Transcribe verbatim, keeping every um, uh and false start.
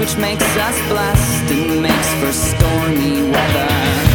which makes us blessed and makes for stormy weather.